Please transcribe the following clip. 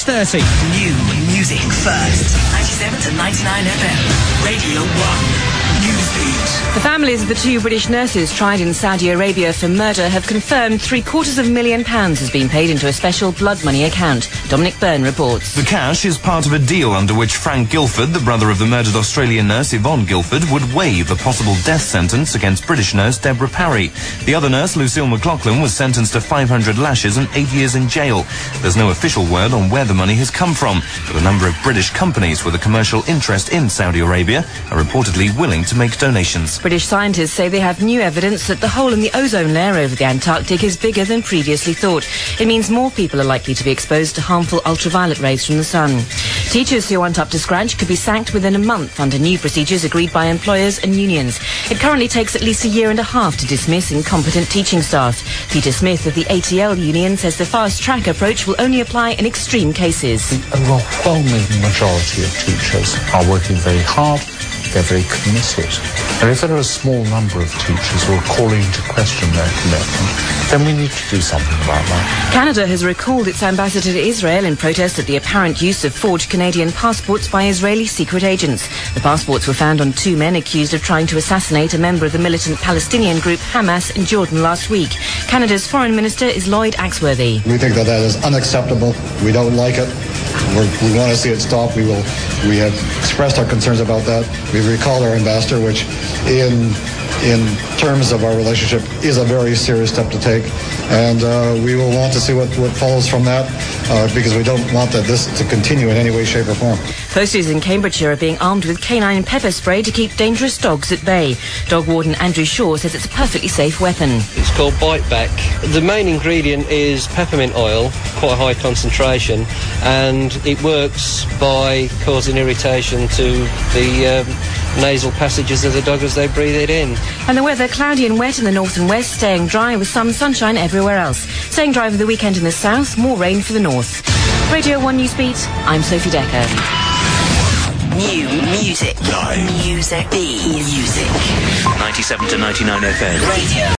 6:30. New music first. 97 to 99 FM. Radio 1. Newsbeat. The families of the two British nurses tried in Saudi Arabia for murder have confirmed £750,000 has been paid into a special blood money account. Dominic Byrne reports. The cash is part of a deal under which Frank Guilford, the brother of the murdered Australian nurse Yvonne Guilford, would waive a possible death sentence against British nurse Deborah Parry. The other nurse, Lucille McLaughlin, was sentenced to 500 lashes and 8 years in jail. There's no official word on where the money has come from, but a number of British companies with a commercial interest in Saudi Arabia are reportedly willing to make donations. British scientists say they have new evidence that the hole in the ozone layer over the Antarctic is bigger than previously thought. It means more people are likely to be exposed to harmful ultraviolet rays from the sun. Teachers who aren't up to scratch could be sacked within a month under new procedures agreed by employers and unions. It currently takes at least a year and a half to dismiss incompetent teaching staff. Peter Smith of the ATL union says the fast-track approach will only apply in extreme cases. The overwhelming majority of teachers are working very hard. They're very committed. And if there are a small number of teachers who are calling into question their commitment, then we need to do something about that. Canada has recalled its ambassador to Israel in protest at the apparent use of forged Canadian passports by Israeli secret agents. The passports were found on two men accused of trying to assassinate a member of the militant Palestinian group Hamas in Jordan last week. Canada's Foreign Minister is Lloyd Axworthy. We think that is unacceptable. We don't like it. We want to see it stop. We have expressed our concerns about that. We've recalled our ambassador, which in terms of our relationship is a very serious step to take. And we will want to see what follows from that because we don't want this to continue in any way, shape or form. Posters in Cambridgeshire are being armed with canine pepper spray to keep dangerous dogs at bay. Dog warden Andrew Shaw says it's a perfectly safe weapon. It's called Bite Back. The main ingredient is peppermint oil, quite a high concentration, and it works by causing irritation to the nasal passages of the dog as they breathe it in. And the weather, cloudy and wet in the north and west, staying dry with some sunshine everywhere else. Staying dry for the weekend in the south, more rain for the north. Radio 1 Newsbeat, I'm Sophie Decker. New music. Live. Music. Be music. 97 to 99 FM. Radio.